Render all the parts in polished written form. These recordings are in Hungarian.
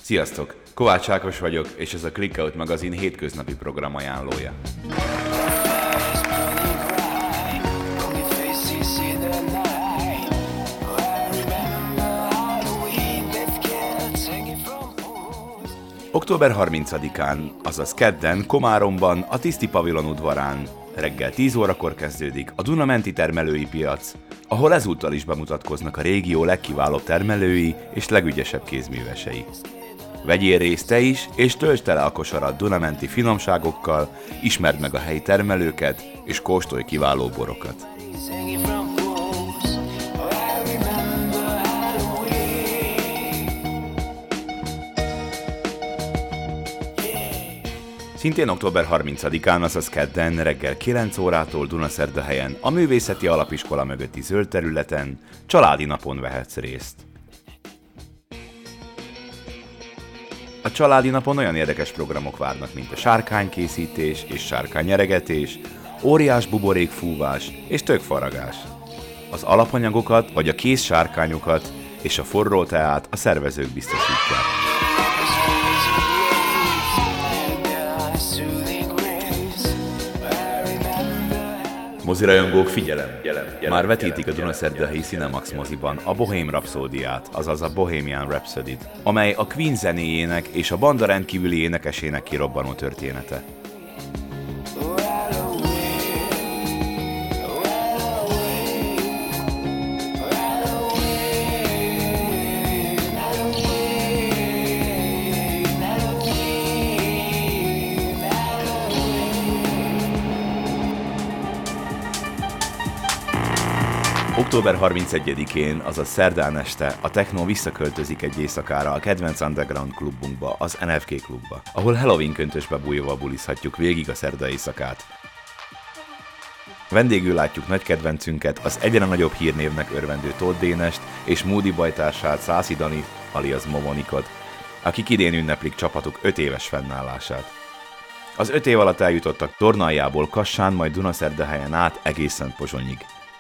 Sziasztok! Kovács Ákos vagyok, és ez a Clickout magazin hétköznapi program ajánlója. Október 30-án, azaz kedden Komáromban, a Tiszti Pavilon udvarán reggel 10 órakor kezdődik a Duna-menti termelői piac, ahol ezúttal is bemutatkoznak a régió legkiválóbb termelői és legügyesebb kézművesei. Vegyél részt te is, és töltsd tele a kosarat Duna-menti finomságokkal, ismerd meg a helyi termelőket, és kóstolj kiváló borokat. Szintén október 30-án, azaz kedden reggel 9 órától Dunaszerdahelyen, a Művészeti Alapiskola mögötti zöld területen családi napon vehetsz részt. A családi napon olyan érdekes programok várnak, mint a sárkánykészítés és sárkánynyeregetés, óriás buborékfúvás és tökfaragás. Az alapanyagokat vagy a kész sárkányokat és a forró teát a szervezők biztosítják. Mozirajongók, figyelem! Már vetítik a Dunaszerdahelyi Cinemax moziban a Bohém Rhapsódiát, azaz a Bohemian Rhapsody-t, amely a Queen zenéjének és a banda rendkívüli énekesének kirobbanó története. Október 31-én, azaz szerdán este a techno visszaköltözik egy éjszakára a kedvenc underground klubunkba, az NFK klubba, ahol Halloween köntösbe bújva bulizhatjuk végig a szerda éjszakát. Vendégül látjuk nagy kedvencünket, az egyre nagyobb hírnévnek örvendő Tóth Dénest és Moody bajtársát, Szászi Dani, alias Momonikot, akik idén ünneplik csapatuk 5 éves fennállását. Az 5 év alatt eljutottak Tornaljából Kassán, majd Dunaszerdahelyen át egészen Pozsonyig.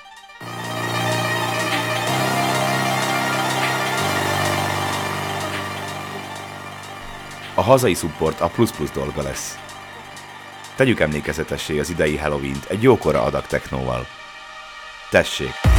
A hazai support a plusz-plusz dolga lesz. Tegyük emlékezetessé az idei Halloween-t egy jókora adag technóval. Tessék!